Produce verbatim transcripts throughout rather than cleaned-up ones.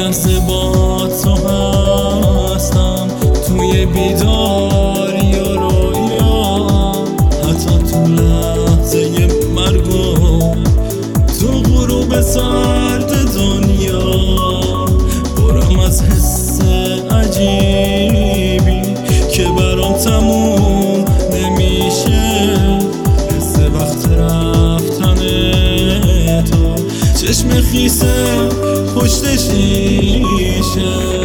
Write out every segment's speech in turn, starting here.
لحظه با تو هستم، توی بیداری و رویا، حتی تو لحظه مرگ و تو غروب سرد دنیا. برم از حس عجیبی که برام تموم نمیشه، حس وقت رفتن تو، چشم خیسه پشت شیشه.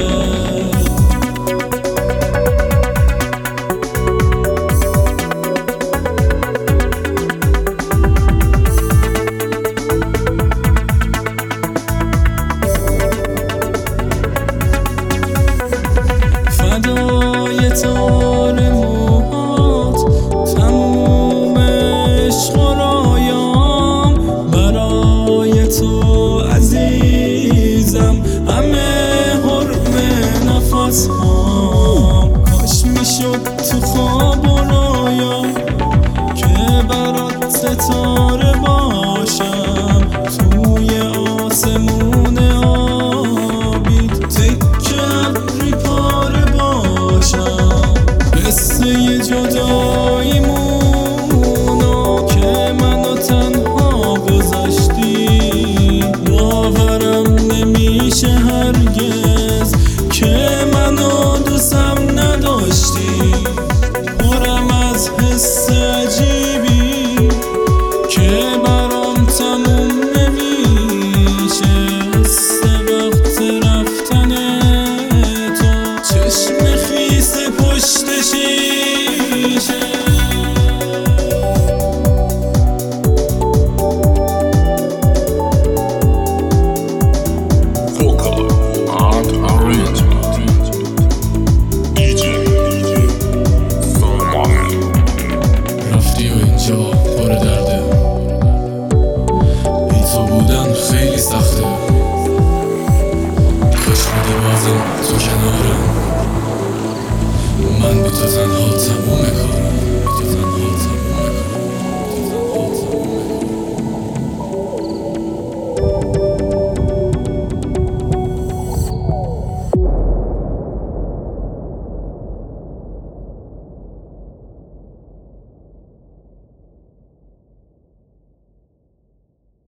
فدای تار موهات، تموم عشق و رایام، برای تو عزیزم همه حرم نفس هام. کاش میشد تو خواب و رویا که برات ستاره باشم، توی آسمون آبی تکه ابری پاره باشم. قصه جداییمونو که منو تنها گذاشتی، باورم نمیشه هرگز که منو دوستم نداشتی. پرم از حس عجیبی که برام تموم نمیشه، حس وقت رفتن تو، چشم خیس پشت شیشه. رفتی و اینجا پر درده، بی تو بودن خیلی سخته. کاش بودی بازم تو کنارم، من بی تو تنها تموم